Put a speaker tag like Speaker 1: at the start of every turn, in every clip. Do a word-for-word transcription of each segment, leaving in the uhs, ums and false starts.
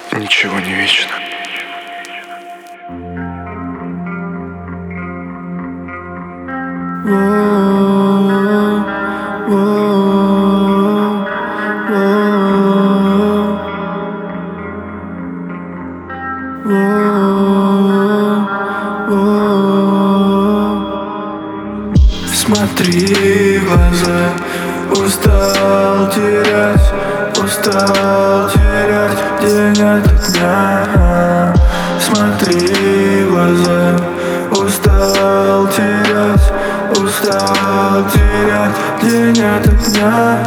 Speaker 1: Ничего не вечно.
Speaker 2: Смотри в глаза, устал терять, устал терять день ото дня. Смотри в глаза, устал терять, устал терять день ото дня.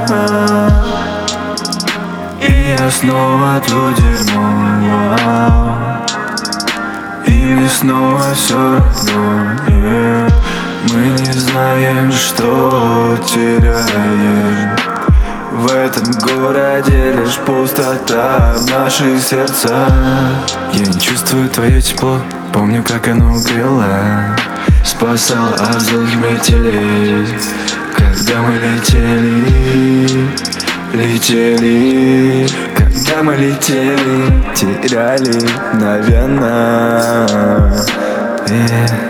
Speaker 2: И я снова то дерьмо, и мне снова все равно, yeah. Мы не знаем, что теряем. В этом городе лишь пустота в наших сердцах. Я не чувствую твое тепло, помню, как оно грело, спасало от злых метелей. Когда мы летели, летели, когда мы летели, теряли, наверное, yeah.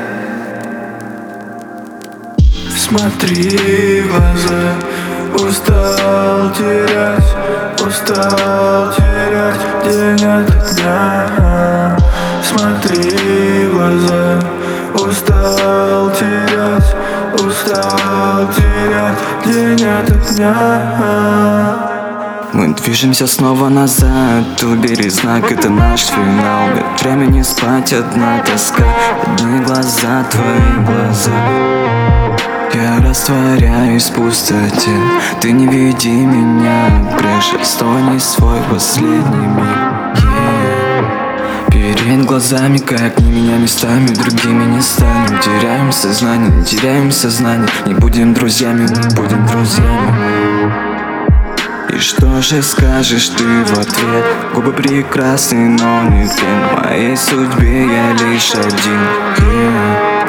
Speaker 2: Смотри в глаза, устал терять, устал терять день ото дня. Смотри в глаза, устал терять, устал терять день ото дня.
Speaker 3: Мы движемся снова назад, убери знак, это наш финал. Нет времени спать, одна тоска, одни глаза, твои глаза. Я растворяюсь в пустоте, ты не веди меня к брешь, стой не свой последний миг, yeah. Перед глазами, как не меня местами, другими не станем. Теряем сознание, не теряем сознание, не будем друзьями, не будем друзьями. И что же скажешь ты в ответ? Губы прекрасны, но не ты. В моей судьбе я лишь один, yeah.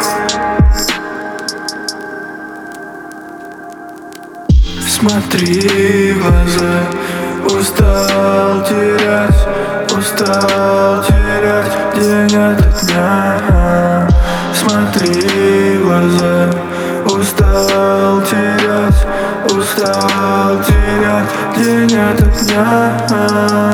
Speaker 2: Смотри в глаза, устал терять, устал терять день ото дня. Смотри в глаза, устал терять, устал терять день ото дня.